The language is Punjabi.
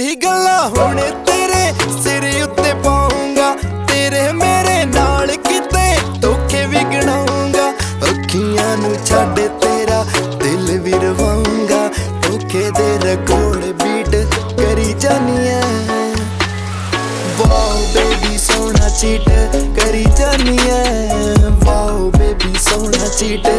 ਉਹੀ ਗੱਲਾਂ ਹੁਣ ਤੇਰੇ ਸਿਰ ਉੱਤੇ ਪਾਉਂਗਾ, ਤੇਰੇ ਮੇਰੇ ਨਾਲ ਕਿਤੇ ਧੋਖੇ ਵੀ ਗਿਣਾਉਂਗਾ। ਅੱਖੀਆਂ ਨੂੰ ਛੱਡ ਤੇਰਾ ਦਿਲ ਵੀ ਰਵਾਉਂਗਾ, ਧੋਖੇ ਦੇ ਰਿਕਾਰਡ ਬੀਟ ਕਰੀ ਜਾਨੀ ਐ। ਵਾਓ ਬੇਬੀ ਸੋਹਣਾ ਚੀਟ ਕਰੀ ਜਾਨੀ ਐ, ਵਾਓ ਬੇਬੀ ਸੋਹਣਾ ਚੀਟ